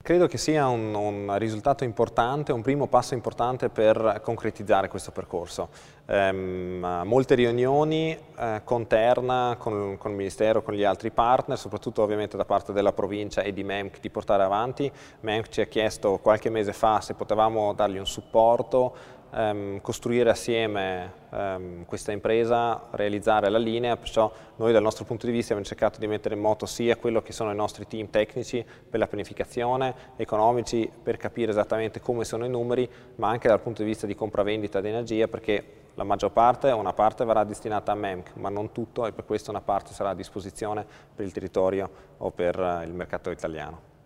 credo che sia un risultato importante, un primo passo importante per concretizzare questo percorso. Molte riunioni con Terna, con il Ministero, con gli altri partner, soprattutto ovviamente da parte della provincia e di MEMC di portare avanti. MEMC ci ha chiesto qualche mese fa se potevamo dargli un supporto, costruire assieme questa impresa, realizzare la linea, perciò noi dal nostro punto di vista abbiamo cercato di mettere in moto sia quello che sono i nostri team tecnici per la pianificazione, economici per capire esattamente come sono i numeri, ma anche dal punto di vista di compravendita di energia, perché la maggior parte, una parte verrà destinata a MEMC, ma non tutto, e per questo una parte sarà a disposizione per il territorio o per il mercato italiano.